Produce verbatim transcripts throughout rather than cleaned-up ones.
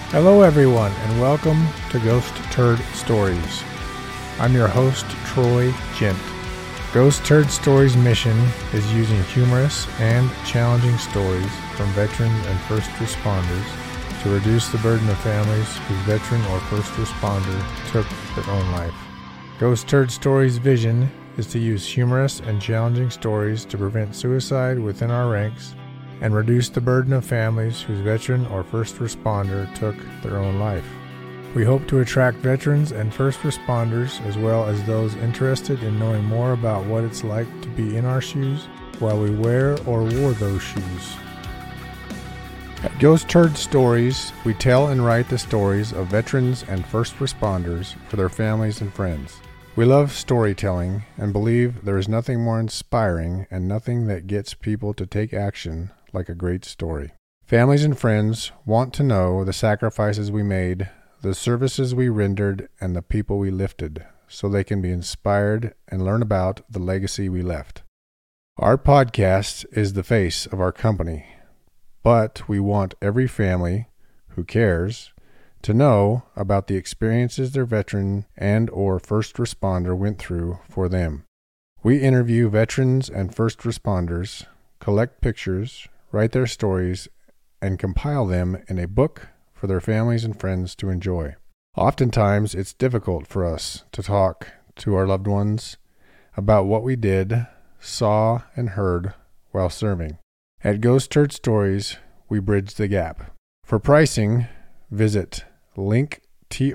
Hello everyone, and welcome to Ghost Turd Stories. I'm your host, Troy Gent. Ghost Turd Stories' mission is using humorous and challenging stories from veterans and first responders to reduce the burden of families whose veteran or first responder took their own life. Ghost Turd Stories' vision is to use humorous and challenging stories to prevent suicide within our ranks and reduce the burden of families whose veteran or first responder took their own life. We hope to attract veterans and first responders as well as those interested in knowing more about what it's like to be in our shoes while we wear or wore those shoes. At Ghost Turd Stories, we tell and write the stories of veterans and first responders for their families and friends. We love storytelling and believe there is nothing more inspiring and nothing that gets people to take action like a great story. Families and friends want to know the sacrifices we made, the services we rendered, and the people we lifted, so they can be inspired and learn about the legacy we left. Our podcast is the face of our company, but we want every family who cares to know about the experiences their veteran and or first responder went through for them. We interview veterans and first responders, collect pictures, write their stories, and compile them in a book for their families and friends to enjoy. Oftentimes, it's difficult for us to talk to our loved ones about what we did, saw, and heard while serving. At Ghost Turd Stories, we bridge the gap. For pricing, visit linktr.ee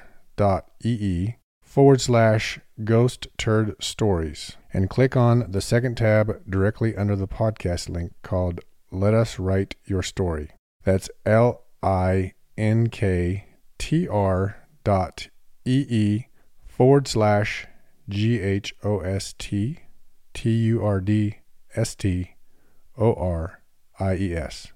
forward slash Ghost Turd Stories and click on the second tab directly under the podcast link called Let Us Write Your Story. That's L-I-N-K-T-R dot E-E forward slash G-H-O-S-T T-U-R-D-S-T-O-R-I-E-S.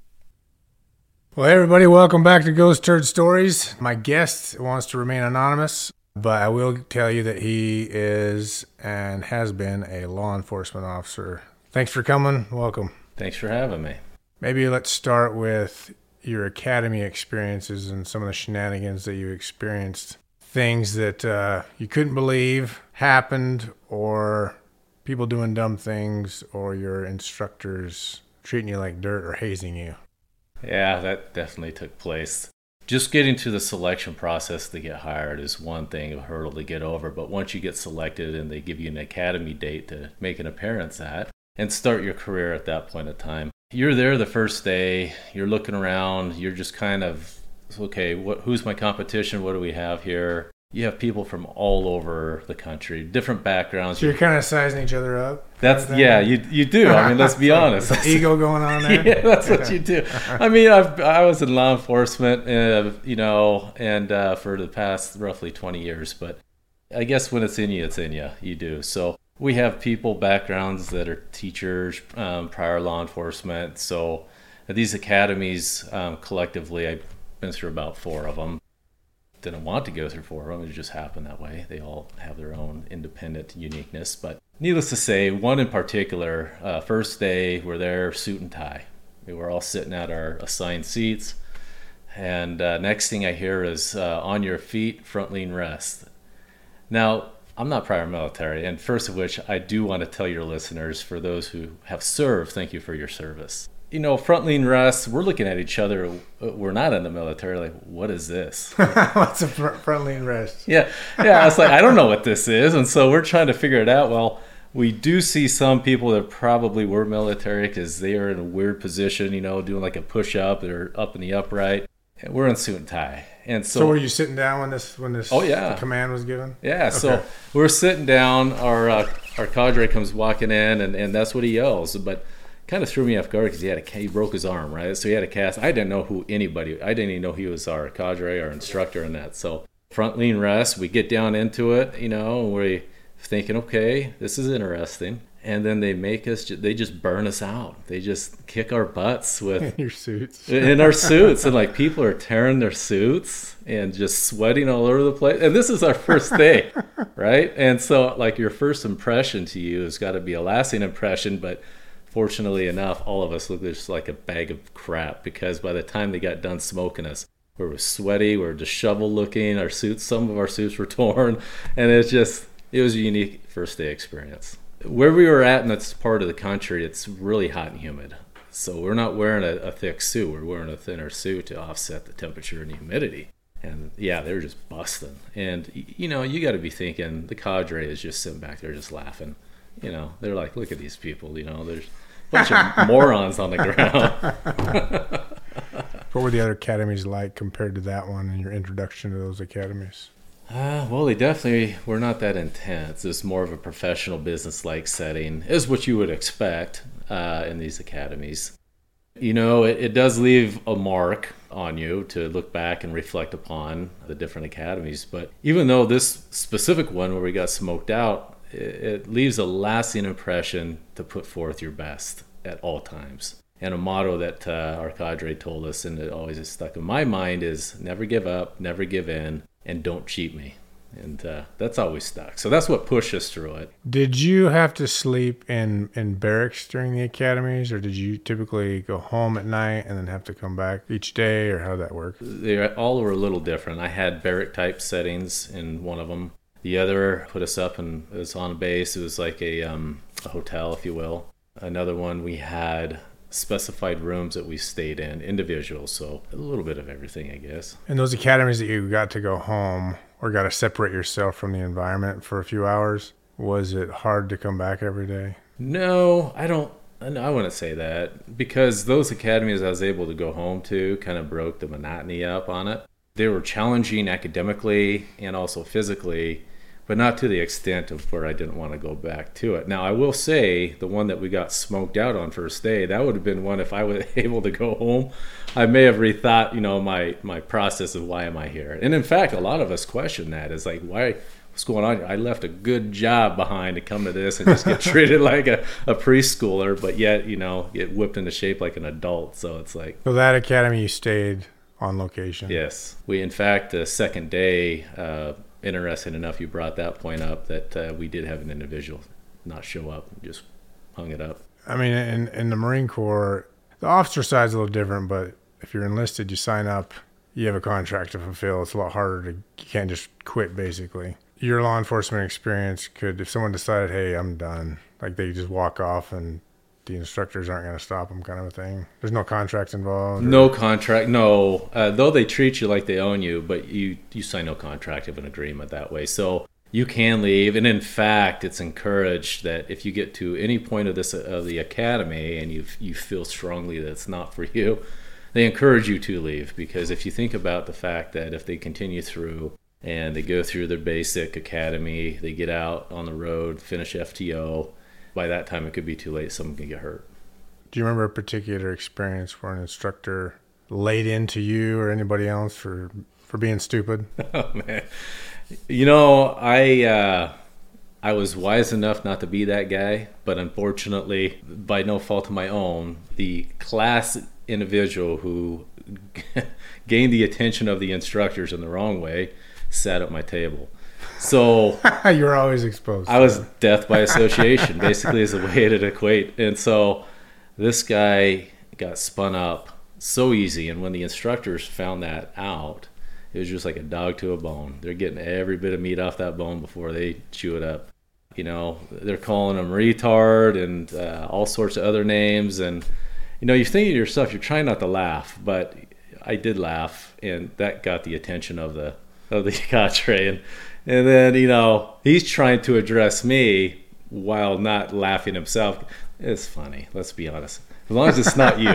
Well, hey everybody, welcome back to Ghost Turd Stories. My guest wants to remain anonymous, but I will tell you that he is and has been a law enforcement officer. Thanks for coming. Welcome. Thanks for having me. Maybe let's start with your academy experiences and some of the shenanigans that you experienced. Things that uh, you couldn't believe happened, or people doing dumb things, or your instructors treating you like dirt or hazing you. Yeah, that definitely took place. Just getting to the selection process to get hired is one thing, a hurdle to get over. But once you get selected and they give you an academy date to make an appearance at and start your career at that point in time, you're there the first day, you're looking around, you're just kind of, okay, what, who's my competition? What do we have here? You have people from all over the country, different backgrounds. So you're kind of sizing each other up? That's, yeah, you you do. I mean, let's be honest. There's ego going on there? Yeah, that's what you do. I mean, I've, I was in law enforcement, uh, you know, and uh, for the past roughly twenty years. But I guess when it's in you, it's in you. You do. So we have people, backgrounds that are teachers, um, prior law enforcement. So at these academies, um, collectively, I've been through about four of them. Didn't want to go through four of them. It just happened that way. They all have their own independent uniqueness. But needless to say, one in particular, uh, first day, we're there, suit and tie. We were all sitting at our assigned seats. And uh, next thing I hear is uh, on your feet, front lean rest. Now, I'm not prior military, and first of which, I do want to tell your listeners, for those who have served, thank you for your service. You know, front lean rest, we're looking at each other, we're not in the military, like, what is this? What's a front lean rest? Yeah, yeah, it's like, I don't know what this is, and so we're trying to figure it out. Well, we do see some people that probably were military because they are in a weird position, you know, doing like a push-up, they're up in the upright. We're in suit and tie. And so, so were you sitting down when this when this oh, yeah. the command was given? Yeah, okay. So we're sitting down, our uh, our cadre comes walking in, and, and that's what he yells. But kind of threw me off guard because he had a he broke his arm, right? So he had a cast. I didn't know who anybody. I didn't even know he was our cadre, our instructor in that. So front lean rest. We get down into it, you know, and we're thinking, okay, this is interesting. And then they make us. They just burn us out. They just kick our butts with in your suits. in our suits, and like people are tearing their suits and just sweating all over the place. And this is our first day, right? And so, like, your first impression to you has got to be a lasting impression, but fortunately enough, all of us looked just like a bag of crap, because by the time they got done smoking us, We were sweaty, we were disheveled looking. Our suits, some of our suits were torn, and it's just, it was a unique first day experience. Where we were at in this part of the country, it's really hot and humid. So we're not wearing a, a thick suit. We're wearing a thinner suit to offset the temperature and the humidity. And yeah, they were just busting. And, you know, you got to be thinking the cadre is just sitting back there just laughing. You know, they're like, look at these people. You know, there's a bunch of morons on the ground. What were the other academies like compared to that one and your introduction to those academies? Uh, well, they definitely were not that intense. It was more of a professional business-like setting, is what you would expect uh, in these academies. You know, it, it does leave a mark on you to look back and reflect upon the different academies. But even though this specific one where we got smoked out, it, it leaves a lasting impression to put forth your best at all times. And a motto that uh, our cadre told us, and it always has stuck in my mind, is never give up, never give in, and don't cheat me. And uh, that's always stuck. So that's what pushed us through it. Did you have to sleep in, in barracks during the academies, or did you typically go home at night and then have to come back each day, or how did that work? They all were a little different. I had barrack-type settings in one of them. The other put us up and it was on base. It was like a, um, a hotel, if you will. Another one, we had specified rooms that we stayed in, individual, so a little bit of everything, I guess. And those academies that you got to go home or got to separate yourself from the environment for a few hours, was it hard to come back every day? No, I don't. I wouldn't say that, because those academies I was able to go home to kind of broke the monotony up on it. They were challenging academically and also physically, but not to the extent of where I didn't want to go back to it. Now, I will say the one that we got smoked out on first day, that would have been one if I was able to go home. I may have rethought, you know, my, my process of why am I here. And in fact, a lot of us question that. It's like, why, what's going on? I left a good job behind to come to this and just get treated like a, a preschooler, but yet, you know, get whipped into shape like an adult. So it's like. So that academy you stayed on location? Yes. We, in fact, the second day, uh, interesting enough, you brought that point up, that uh, we did have an individual not show up, just hung it up. I mean, in, in the Marine Corps, the officer side's a little different, but if you're enlisted, you sign up, you have a contract to fulfill. It's a lot harder to, you can't just quit, basically. Your law enforcement experience could, if someone decided, hey, I'm done, like they just walk off and the instructors aren't going to stop them, kind of a thing. There's no contracts involved? Or? No contract, no. Uh, though they treat you like they own you, but you, you sign no contract of an agreement that way. So you can leave. And in fact, it's encouraged that if you get to any point of this of the academy and you you feel strongly that it's not for you, they encourage you to leave. Because if you think about the fact that if they continue through and they go through their basic academy, they get out on the road, finish F T O, by that time it could be too late. Someone can get hurt. Do you remember a particular experience where an instructor laid into you or anybody else for for being stupid? Oh man, you know, I uh, I was wise enough not to be that guy, but unfortunately, by no fault of my own, the class individual who gained the attention of the instructors in the wrong way sat at my table. So you were always exposed. I was death by association, basically, is the way it'd equate. And so this guy got spun up so easy. And when the instructors found that out, it was just like a dog to a bone. They're getting every bit of meat off that bone before they chew it up. You know, they're calling him retard and uh, all sorts of other names. And, you know, you're thinking to yourself, you're trying not to laugh, but I did laugh. And that got the attention of the, of the cadre. And, And then, you know, he's trying to address me while not laughing himself. It's funny, let's be honest. As long as it's not you.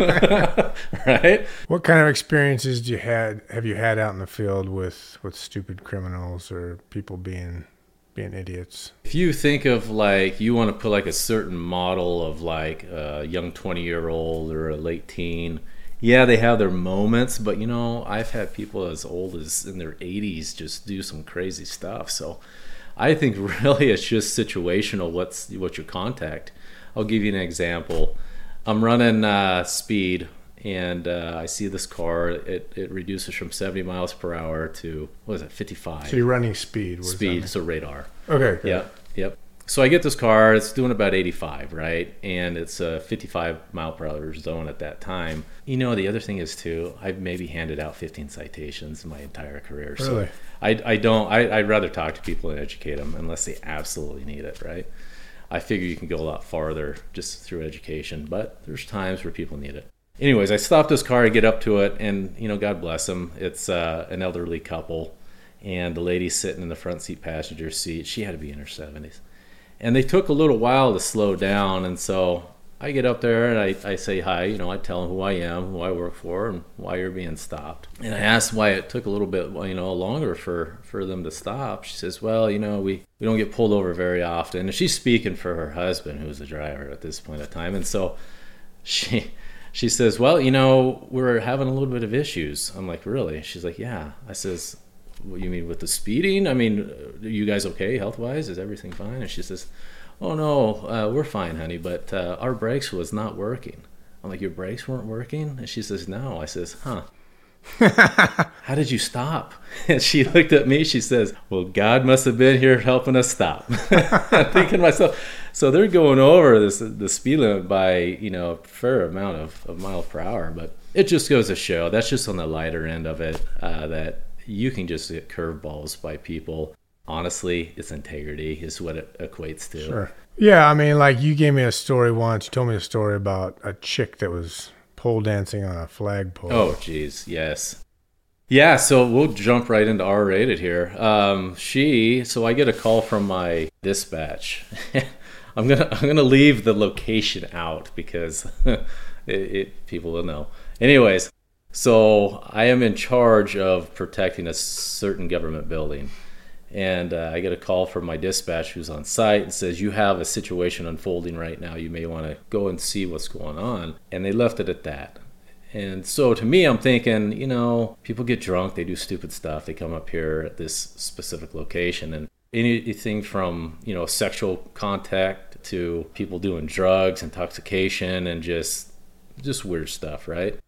Right? What kind of experiences do you had have you had out in the field with, with stupid criminals or people being being idiots? If you think of like you want to put like a certain model of like a young twenty-year-old or a late teen, yeah, they have their moments, but, you know, I've had people as old as in their eighties just do some crazy stuff. So I think really it's just situational, what's what's your contact. I'll give you an example. I'm running uh, speed, and uh, I see this car. It, it reduces from seventy miles per hour to, what is it, fifty-five. So you're running speed. What speed, so radar. Okay. okay. Yep, yep. So I get this car, it's doing about eighty-five, right? And it's a fifty-five mile per hour zone at that time. You know, the other thing is too, I've maybe handed out fifteen citations in my entire career. Really? So I, I don't, I, I'd rather talk to people and educate them unless they absolutely need it, right? I figure you can go a lot farther just through education, but there's times where people need it. Anyways, I stop this car, I get up to it, and, you know, God bless them. It's uh, an elderly couple, and the lady's sitting in the front seat passenger seat. She had to be in her seventies. And they took a little while to slow down, and so I get up there and I, I say hi. You know, I tell them who I am, who I work for, and why you're being stopped. And I asked why it took a little bit, you know, longer for, for them to stop. She says, well, you know, we, we don't get pulled over very often. And she's speaking for her husband, who's the driver at this point in time. And so she she says, well, you know, we're having a little bit of issues. I'm like, really? She's like, yeah. I says, what you mean with the speeding? I mean, are you guys okay health-wise? Is everything fine? And she says, oh, no, uh, we're fine, honey, but uh, our brakes was not working. I'm like, your brakes weren't working? And she says, no. I says, huh. How did you stop? And she looked at me. She says, well, God must have been here helping us stop. I'm thinking to myself, so they're going over this the speed limit by, you know, a fair amount of, of miles per hour. But it just goes to show, that's just on the lighter end of it, uh, that you can just get curveballs by people. Honestly, it's integrity is what it equates to. Sure. Yeah, I mean, like you gave me a story once. You told me a story about a chick that was pole dancing on a flagpole. Oh, geez, yes. Yeah, so we'll jump right into R-rated here. Um, she, so I get a call from my dispatch. I'm gonna I'm gonna leave the location out because it, it people will know. Anyways. So I am in charge of protecting a certain government building. And uh, I get a call from my dispatch who's on site and says, you have a situation unfolding right now. You may want to go and see what's going on. And they left it at that. And so to me, I'm thinking, you know, people get drunk. They do stupid stuff. They come up here at this specific location. And anything from, you know, sexual contact to people doing drugs, intoxication, and just just weird stuff, right?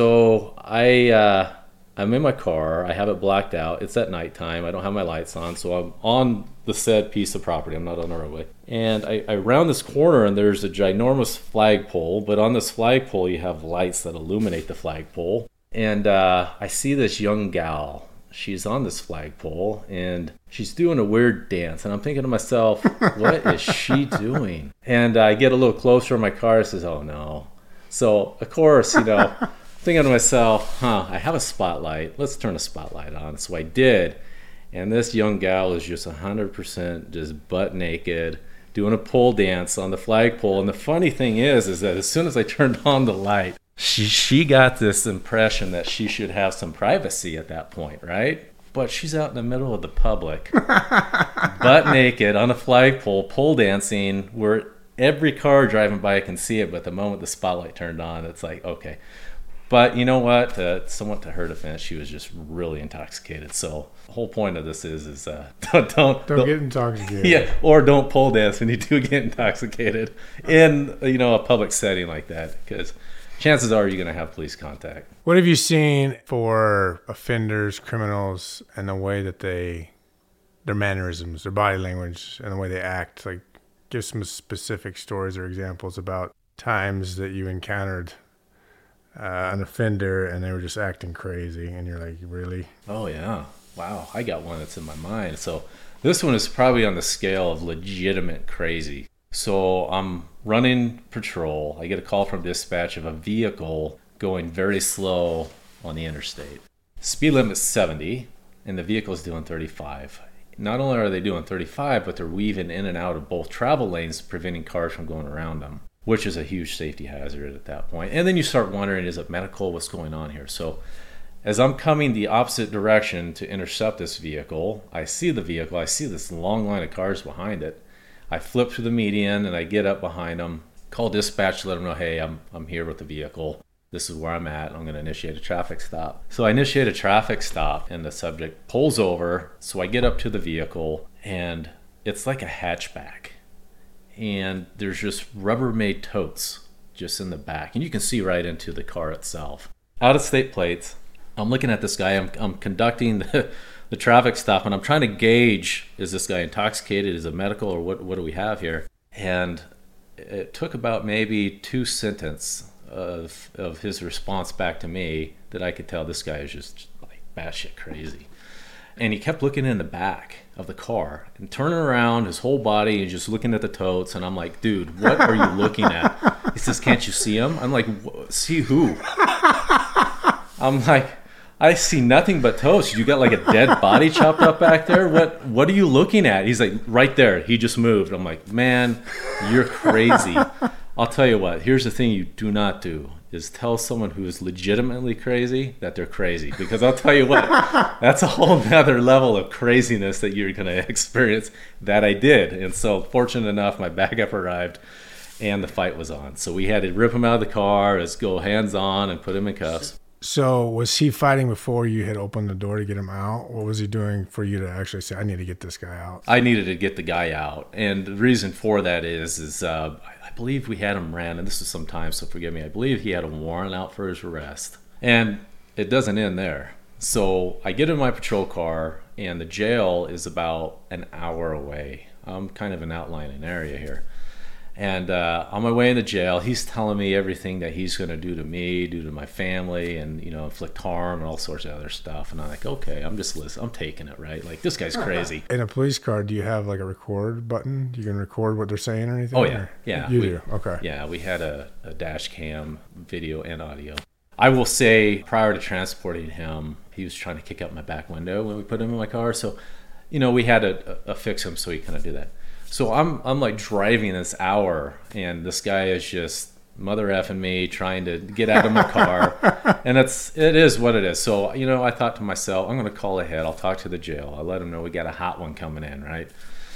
So I, uh, I'm in my car. I have it blacked out. It's at nighttime. I don't have my lights on, so I'm on the said piece of property. I'm not on the roadway. And I, I round this corner, and there's a ginormous flagpole. But on this flagpole, you have lights that illuminate the flagpole. And uh, I see this young gal. She's on this flagpole, and she's doing a weird dance. And I'm thinking to myself, what is she doing? And I get a little closer in my car. I says, oh, no. So, of course, you know... thinking to myself, huh, I have a spotlight. Let's turn a spotlight on. So I did. And this young gal is just one hundred percent just butt naked, doing a pole dance on the flagpole. And the funny thing is, is that as soon as I turned on the light, she, she got this impression that she should have some privacy at that point, right? But she's out in the middle of the public, butt naked on a flagpole, pole dancing, where every car driving by can see it. But the moment the spotlight turned on, it's like, okay. But you know what? Uh, somewhat to her defense, she was just really intoxicated. So the whole point of this is, is uh, don't, don't don't get intoxicated. Yeah, or don't pole dance when you do get intoxicated in, you know, a public setting like that, because chances are you're going to have police contact. What have you seen for offenders, criminals, and the way that they, their mannerisms, their body language, and the way they act? Like, give some specific stories or examples about times that you encountered Uh, an offender and they were just acting crazy and you're like, really? Oh yeah, wow, I got one that's in my mind. So this one is probably on the scale of legitimate crazy. So I'm running patrol. I get a call from dispatch of a vehicle going very slow on the interstate. Speed limit is seventy and the vehicle is doing thirty-five. Not only are they doing thirty-five, but they're weaving in and out of both travel lanes, preventing cars from going around them, which is a huge safety hazard at that point. And then you start wondering, is it medical? What's going on here? So as I'm coming the opposite direction to intercept this vehicle, I see the vehicle. I see this long line of cars behind it. I flip through the median and I get up behind them, call dispatch to let them know, hey, I'm I'm here with the vehicle. This is where I'm at. I'm going to initiate a traffic stop. So I initiate a traffic stop and the subject pulls over. So I get up to the vehicle and it's like a hatchback. And there's just Rubbermaid totes just in the back. And you can see right into the car itself. Out of state plates. I'm looking at this guy. I'm, I'm conducting the, the traffic stop, and I'm trying to gauge, is this guy intoxicated? Is it medical, or what, what do we have here? And it took about maybe two sentences of of his response back to me that I could tell this guy is just like batshit crazy. And he kept looking in the back of the car and turning around his whole body and just looking at the totes. And I'm like, dude, what are you looking at? He says, can't you see him? I'm like, see who? I'm like, I see nothing but toast. You got like a dead body chopped up back there? What What are you looking at? He's like, right there. He just moved. I'm like, man, you're crazy. I'll tell you what. Here's the thing you do not do is tell someone who is legitimately crazy that they're crazy. Because I'll tell you what, that's a whole nother level of craziness that you're going to experience that I did. And so fortunate enough, my backup arrived and the fight was on. So we had to rip him out of the car, let's go hands on and put him in cuffs. So was he fighting before you had opened the door to get him out? What was he doing for you to actually say, I need to get this guy out? I needed to get the guy out. And the reason for that is, is uh, I believe we had him ran, and this was some time, so forgive me. I believe he had a warrant out for his arrest. And it doesn't end there. So I get in my patrol car, and the jail is about an hour away. I'm kind of an outlying area here. And uh, on my way in the jail, he's telling me everything that he's going to do to me, do to my family, and, you know, inflict harm and all sorts of other stuff. And I'm like, okay, I'm just listening. I'm taking it, right? Like, this guy's crazy. In a police car, do you have like a record button? You can record what they're saying or anything? Oh, yeah. Or? Yeah. You we, do? Okay. Yeah, we had a, a dash cam, video and audio. I will say, prior to transporting him, he was trying to kick out my back window when we put him in my car. So, you know, we had to uh, fix him so he couldn't do that. So I'm I'm like driving this hour, and this guy is just mother effing me, trying to get out of my car, and it's it is what it is. So, you know, I thought to myself, I'm going to call ahead. I'll talk to the jail. I'll let them know we got a hot one coming in, right?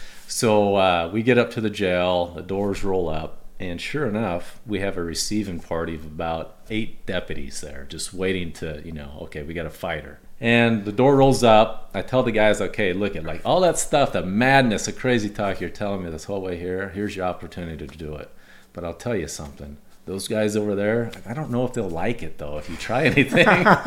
So uh, we get up to the jail. The doors roll up, and sure enough, we have a receiving party of about eight deputies there, just waiting to, you know, okay, we got a fighter. And the door rolls up. I tell the guys, okay, look at like all that stuff, the madness, the crazy talk you're telling me this whole way here. Here's your opportunity to do it. But I'll tell you something. Those guys over there, I don't know if they'll like it though if you try anything.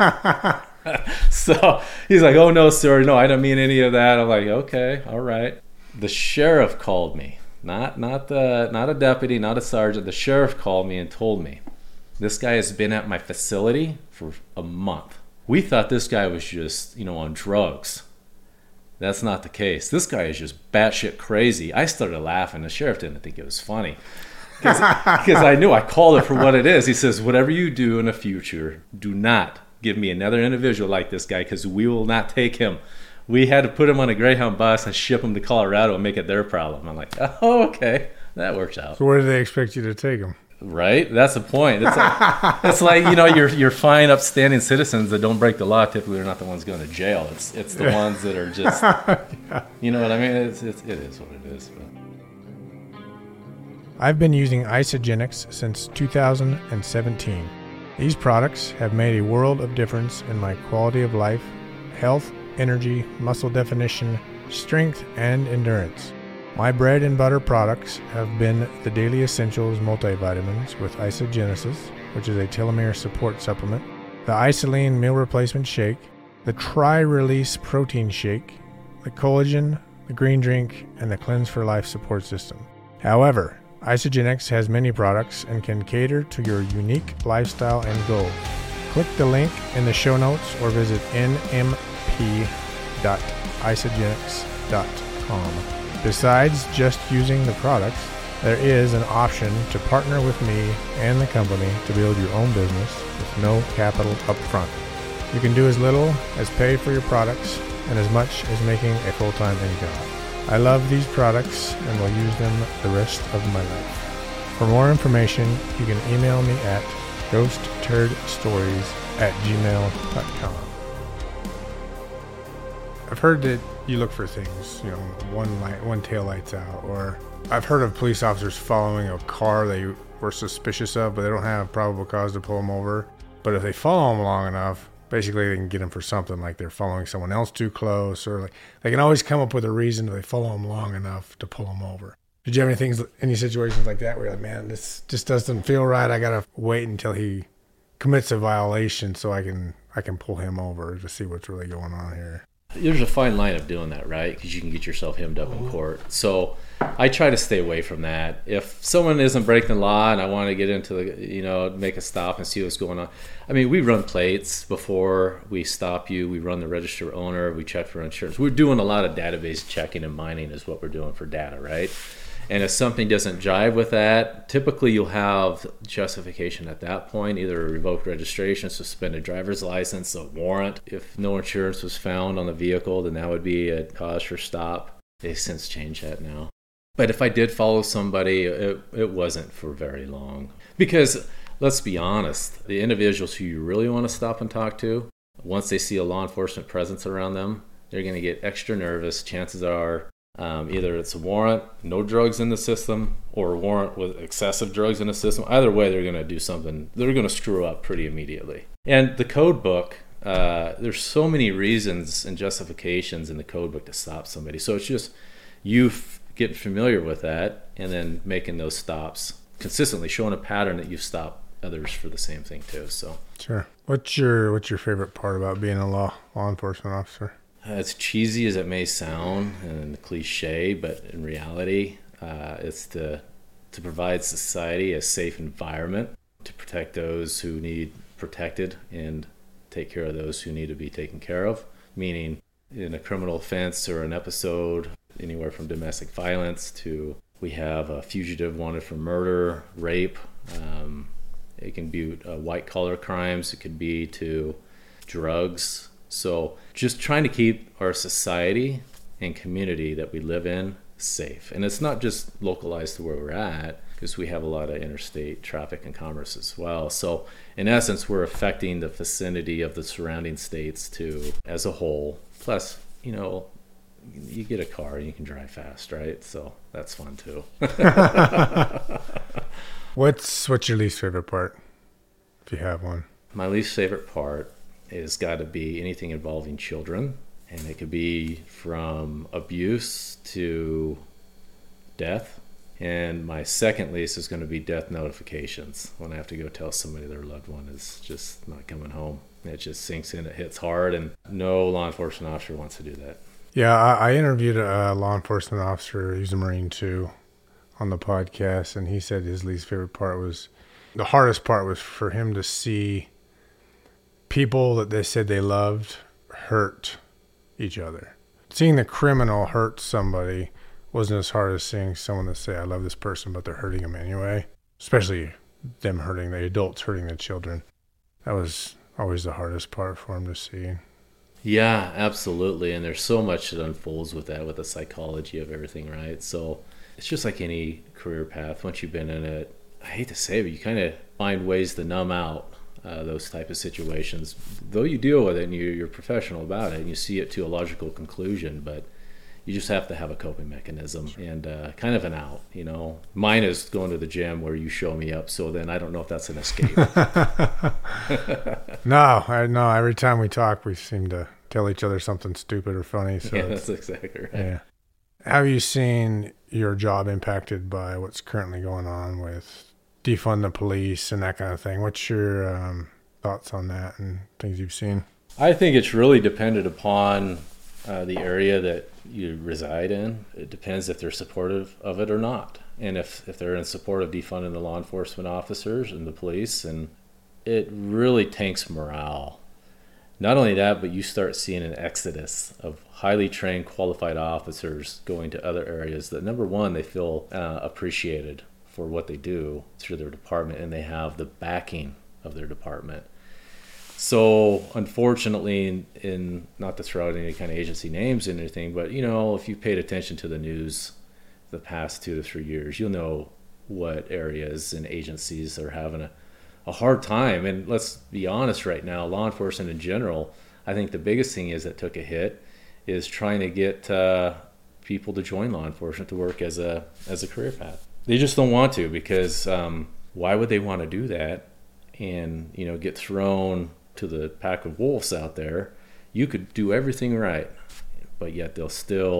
So he's like, oh no, sir, no, I don't mean any of that. I'm like, okay, all right. The sheriff called me, not not the not a deputy, not a sergeant. The sheriff called me and told me this guy has been at my facility for a month. We thought this guy was just, you know, on drugs. That's not the case. This guy is just batshit crazy. I started laughing. The sheriff didn't think it was funny. Because I knew. I called it for what it is. He says, whatever you do in the future, do not give me another individual like this guy, because we will not take him. We had to put him on a Greyhound bus and ship him to Colorado and make it their problem. I'm like, oh, okay. That works out. So where do they expect you to take him? Right? That's the point. It's like, it's like, you know, you're you're fine, upstanding citizens that don't break the law. Typically, they're not the ones going to jail. It's it's the ones that are just, yeah. You know what I mean? It's, it's, it is what it is. But. I've been using Isagenix since two thousand seventeen. These products have made a world of difference in my quality of life, health, energy, muscle definition, strength, and endurance. My bread and butter products have been the Daily Essentials multivitamins with Isagenesis, which is a telomere support supplement, the Isoline meal replacement shake, the Tri-Release protein shake, the collagen, the green drink, and the Cleanse for Life support system. However, Isagenix has many products and can cater to your unique lifestyle and goals. Click the link in the show notes or visit n m p dot isagenix dot com. Besides just using the products, there is an option to partner with me and the company to build your own business with no capital up front. You can do as little as pay for your products and as much as making a full-time income. I love these products and will use them the rest of my life. For more information, you can email me at ghost turd stories at gmail dot com. I've heard that you look for things, you know, one light, one tail light's out, or I've heard of police officers following a car they were suspicious of, but they don't have probable cause to pull them over. But if they follow them long enough, basically they can get them for something, like they're following someone else too close, or like they can always come up with a reason if they follow them long enough to pull them over. Did you have any things, any situations like that where you're like, man, this just doesn't feel right. I gotta wait until he commits a violation so I can I can pull him over to see what's really going on here? there's a fine line of doing that, right? Because you can get yourself hemmed up in court. So I try to stay away from that. If someone isn't breaking the law and I want to get into the, you know, make a stop and see what's going on. I mean, we run plates before we stop you. We run the register owner. We check for insurance. We're doing a lot of database checking and mining is what we're doing for data, right? And if something doesn't jive with that, typically you'll have justification at that point, either a revoked registration, suspended driver's license, a warrant. If no insurance was found on the vehicle, then that would be a cause for stop. They've since changed that now. But if I did follow somebody, it, it wasn't for very long. Because let's be honest, the individuals who you really want to stop and talk to, once they see a law enforcement presence around them, they're going to get extra nervous. Chances are, Um, either it's a warrant, no drugs in the system, or a warrant with excessive drugs in the system. Either way, they're going to do something. They're going to screw up pretty immediately. And the code book, uh, there's so many reasons and justifications in the code book to stop somebody. So it's just you f- getting familiar with that and then making those stops consistently, showing a pattern that you've stopped others for the same thing too. So sure. What's your what's your favorite part about being a law law enforcement officer? As cheesy as it may sound and cliche, but in reality, uh, it's to to provide society a safe environment to protect those who need protected and take care of those who need to be taken care of. Meaning, in a criminal offense or an episode, anywhere from domestic violence to we have a fugitive wanted for murder, rape. Um, it can be uh, white collar crimes. It could be to drugs. So just trying to keep our society and community that we live in safe. And it's not just localized to where we're at, because we have a lot of interstate traffic and commerce as well. So in essence, we're affecting the vicinity of the surrounding states too as a whole. Plus, you know, you get a car and you can drive fast, right? So that's fun too. What's what's your least favorite part, if you have one? My least favorite part is got to be anything involving children, and it could be from abuse to death. And my second least is going to be death notifications, when I have to go tell somebody their loved one is just not coming home. It just sinks in, it hits hard, and no law enforcement officer wants to do that. Yeah, I, I interviewed a law enforcement officer, he's a Marine too, on the podcast, and he said his least favorite part was, the hardest part was for him to see people that they said they loved hurt each other. Seeing the criminal hurt somebody wasn't as hard as seeing someone that say, I love this person, but they're hurting them anyway. Especially them hurting, the adults hurting the children. That was always the hardest part for him to see. Yeah, absolutely. And there's so much that unfolds with that, with the psychology of everything, right? So it's just like any career path. Once you've been in it, I hate to say it, but you kind of find ways to numb out Uh, those type of situations, though you deal with it and you, you're professional about it and you see it to a logical conclusion, but you just have to have a coping mechanism and uh, kind of an out, you know. Mine is going to the gym where you show me up, so then I don't know if that's an escape. no, I, no, every time we talk, we seem to tell each other something stupid or funny. So yeah, that's exactly right. Yeah. Have you seen your job impacted by what's currently going on with defund the police and that kind of thing? What's your um, thoughts on that and things you've seen? I think it's really dependent upon uh, the area that you reside in. It depends if they're supportive of it or not. And if, if they're in support of defunding the law enforcement officers and the police, and it really tanks morale. Not only that, but you start seeing an exodus of highly trained, qualified officers going to other areas that, number one, they feel uh, appreciated for what they do through their department, and they have the backing of their department. So unfortunately, in, in not to throw out any kind of agency names and anything, but you know, if you paid attention to the news the past two to three years, you'll know what areas and agencies are having a, a hard time. And let's be honest right now, law enforcement in general, I think the biggest thing is that took a hit is trying to get uh, people to join law enforcement to work as a as a career path. They just don't want to, because um, why would they want to do that and, you know, get thrown to the pack of wolves out there? You could do everything right, but yet they'll still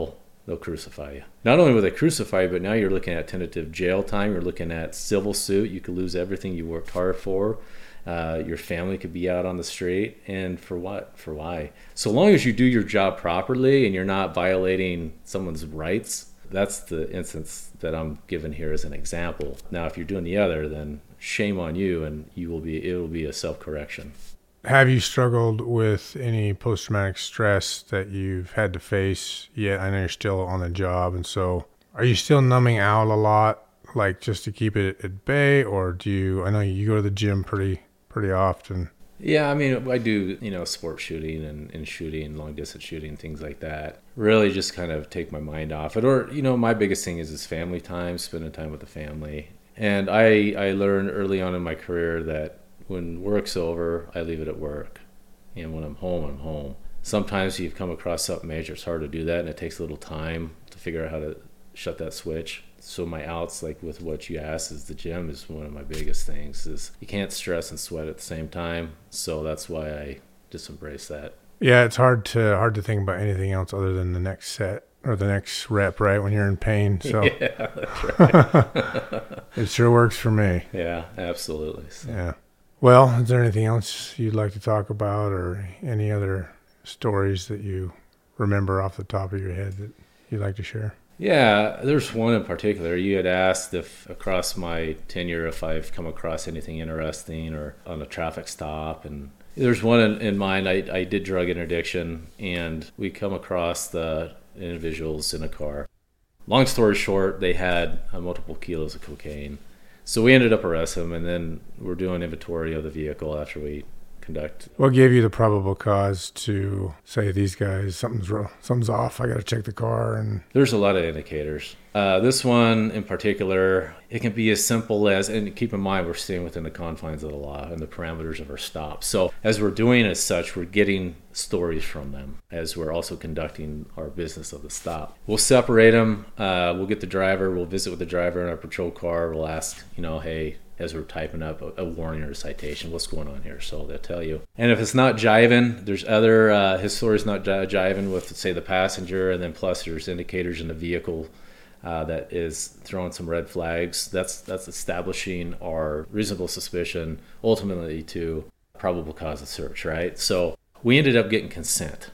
they'll crucify you. Not only will they crucify you, but now you're looking at tentative jail time. You're looking at civil suit. You could lose everything you worked hard for. Uh, your family could be out on the street. And for what? For why? So long as you do your job properly and you're not violating someone's rights, that's the instance that I'm given here as an example. Now, if you're doing the other, then shame on you, and you will be. It will be a self-correction. Have you struggled with any post-traumatic stress that you've had to face yet? I know you're still on the job, and so are you still numbing out a lot, like just to keep it at bay, or do you? I know you go to the gym pretty pretty often. Yeah, I mean, I do, you know, sport shooting and, and shooting, long distance shooting, things like that. Really just kind of take my mind off it. Or, you know, my biggest thing is is family time, spending time with the family. And I I learned early on in my career that when work's over, I leave it at work. And when I'm home, I'm home. Sometimes you've come across something major, it's hard to do that, and it takes a little time to figure out how to shut that switch. So my outs, like with what you asked, is the gym is one of my biggest things. Is you can't stress and sweat at the same time. So that's why I just embrace that. Yeah, it's hard to hard to think about anything else other than the next set or the next rep, right, when you're in pain. So yeah, that's right. It sure works for me. Yeah, absolutely. So. Yeah. Well, is there anything else you'd like to talk about, or any other stories that you remember off the top of your head that you'd like to share? Yeah, there's one in particular. You had asked if across my tenure if I've come across anything interesting or on a traffic stop. And there's one in, in mind. I, I did drug interdiction, and we come across the individuals in a car. Long story short, they had uh, multiple kilos of cocaine. So we ended up arresting them, and then we're doing inventory of the vehicle after we conduct. What gave you the probable cause to say these guys, something's wrong, something's off, I got to check the car? And there's a lot of indicators. Uh, this one in particular, it can be as simple as, and keep in mind we're staying within the confines of the law and the parameters of our stop. So as we're doing as such, we're getting stories from them as we're also conducting our business of the stop. We'll separate them. Uh, we'll get the driver. We'll visit with the driver in our patrol car. We'll ask, you know, hey, as we're typing up a, a warning or a citation, what's going on here? So they'll tell you. And if it's not jiving, there's other, uh, his story's not jiving with, say, the passenger, and then plus there's indicators in the vehicle uh, that is throwing some red flags. That's that's establishing our reasonable suspicion, ultimately to probable cause of search, right? So we ended up getting consent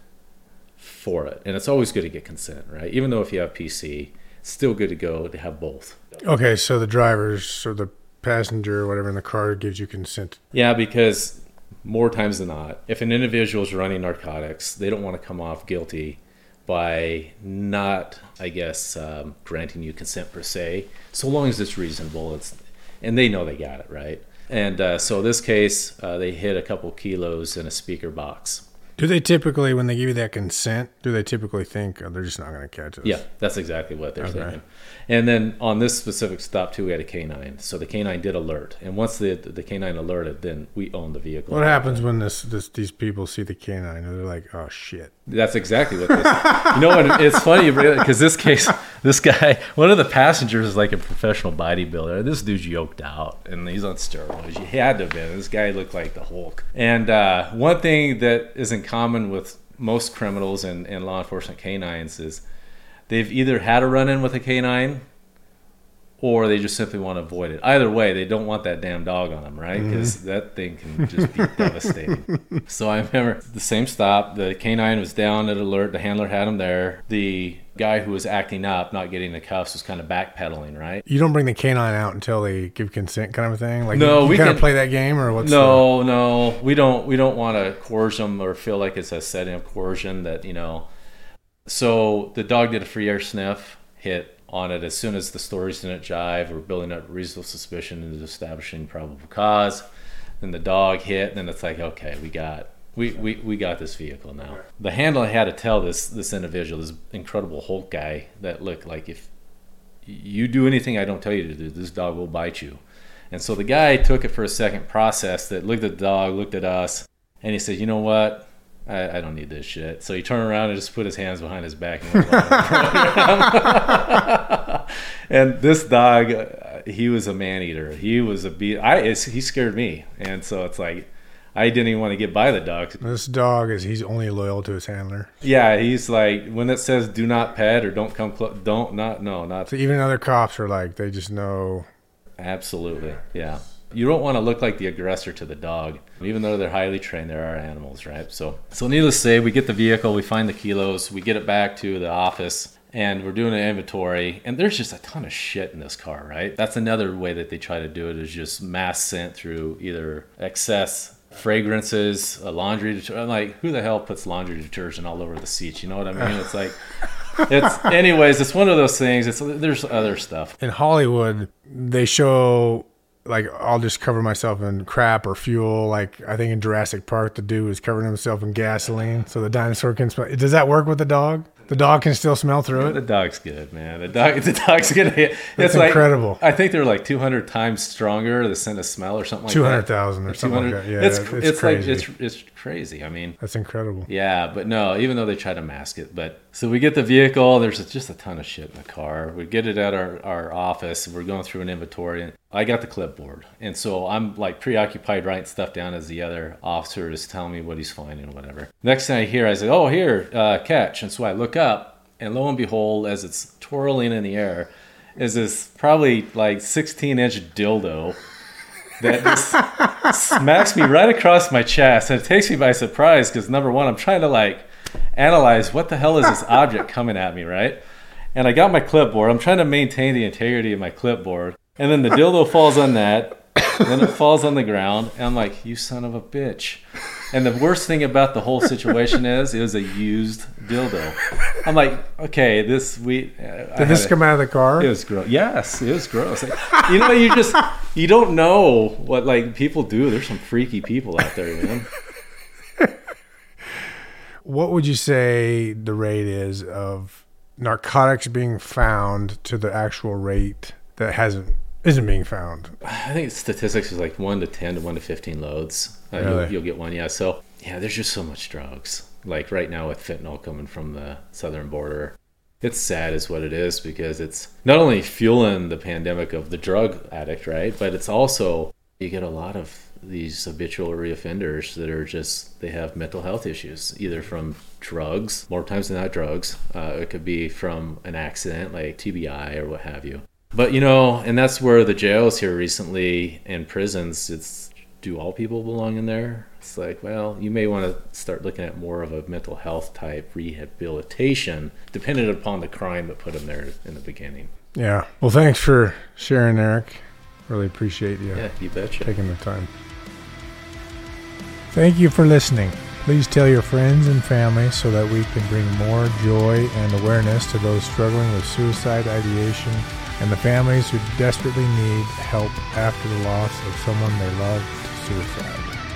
for it. And it's always good to get consent, right? Even though if you have P C, it's still good to go to have both. Okay, so the drivers or the passenger or whatever in the car gives you consent. Yeah, because more times than not, if an individual is running narcotics, they don't want to come off guilty by not, I guess, um, granting you consent per se, so long as it's reasonable. It's, and they know they got it, right? And uh, so this case, uh, they hit a couple kilos in a speaker box. Do they typically, when they give you that consent, do they typically think, oh, they're just not going to catch us? Yeah, that's exactly what they're okay. thinking. And then on this specific stop, too, we had a canine. So the canine did alert. And once the the canine alerted, then we own the vehicle. What happens when this, this these people see the canine? They're like, oh, shit. That's exactly what this You know what? It's funny because this case, this guy, one of the passengers is like a professional bodybuilder. This dude's yoked out, and he's on steroids. He had to have been. This guy looked like the Hulk. And uh, one thing that is in common with most criminals and, and law enforcement canines is they've either had a run-in with a canine or they just simply want to avoid it. Either way, they don't want that damn dog on them, right? Because mm-hmm. that thing can just be devastating. So I remember the same stop. The canine was down at alert. The handler had him there. The guy who was acting up, not getting the cuffs, was kind of backpedaling, right? You don't bring the canine out until they give consent, kind of a thing? Like, no, you, you we kind can, of play that game, or what's No, the... no. We don't, we don't want to coerce them or feel like it's a setting of coercion that, you know. So the dog did a free air sniff, hit on it as soon as the stories didn't jive. We're building up reasonable suspicion and establishing probable cause. Then the dog hit, and then it's like, okay, we got we, we, we got this vehicle now. The handler had to tell this this individual, this incredible Hulk guy, that look, like if you do anything I don't tell you to do, this dog will bite you. And so the guy took it for a second, processed it, looked at the dog, looked at us, and he said, you know what? I, I don't need this shit. So he turned around and just put his hands behind his back and went And this dog, uh, he was a man eater. He was a beat. I it's, he scared me, and so it's like I didn't even want to get by the dog. This dog is, he's only loyal to his handler. Yeah, he's like, when it says do not pet or don't come close, don't, not, no, not. So even other cops are like, they just know. Absolutely, yeah. You don't want to look like the aggressor to the dog. Even though they're highly trained, there are animals, right? So, so needless to say, we get the vehicle, we find the kilos, we get it back to the office, and we're doing an inventory, and there's just a ton of shit in this car, right? That's another way that they try to do it, is just mass scent through either excess fragrances, a laundry detergent. I'm like, who the hell puts laundry detergent all over the seats? You know what I mean? It's like, it's, anyways, it's one of those things. It's, there's other stuff. In Hollywood, they show, like, I'll just cover myself in crap or fuel. Like, I think in Jurassic Park, the dude was covering himself in gasoline so the dinosaur can smell. Does that work with the dog? The dog can still smell through it? The dog's good, man. The dog, the dog's gonna hit. That's it's like, incredible. I think they're like two hundred times stronger, the scent of smell or something like two that. hundred thousand or something like that. Yeah, it's, it's, it's crazy. like, it's, it's crazy. I mean, that's incredible. Yeah, but no, even though they try to mask it. But so we get the vehicle, there's just a ton of shit in the car. We get it at our, our office, we're going through an inventory, and I got the clipboard. And so I'm like preoccupied writing stuff down as the other officer is telling me what he's finding or whatever. Next thing I hear, I say, oh, here, uh, catch. And so I look up, and lo and behold, as it's twirling in the air, is this probably like sixteen inch dildo that just smacks me right across my chest. And it takes me by surprise because, number one, I'm trying to like analyze what the hell is this object coming at me, right? And I got my clipboard. I'm trying to maintain the integrity of my clipboard. And then the dildo falls on that. And then it falls on the ground. And I'm like, you son of a bitch. And the worst thing about the whole situation is, it was a used dildo. I'm like, okay, this we. Uh, Did this a, come out of the car? It was gross. Yes, it was gross. Like, you know, you just you don't know what like people do. There's some freaky people out there, man. What would you say the rate is of narcotics being found to the actual rate that hasn't isn't being found? I think statistics is like one to ten to one to fifteen loads. Uh, really? you'll, you'll get one, yeah. So yeah, there's just so much drugs. Like right now with fentanyl coming from the southern border, it's sad is what it is, because it's not only fueling the pandemic of the drug addict, right? But it's also, you get a lot of these habitual reoffenders that are just, they have mental health issues, either from drugs, more times than not drugs. Uh, it could be from an accident like T B I or what have you. But, you know, and that's where the jails here recently and prisons, it's, do all people belong in there? It's like, well, you may want to start looking at more of a mental health type rehabilitation, dependent upon the crime that put them there in the beginning. Yeah. Well, thanks for sharing, Eric. Really appreciate you, yeah, you betcha. taking the time. Thank you for listening. Please tell your friends and family so that we can bring more joy and awareness to those struggling with suicide ideation and the families who desperately need help after the loss of someone they love to suicide.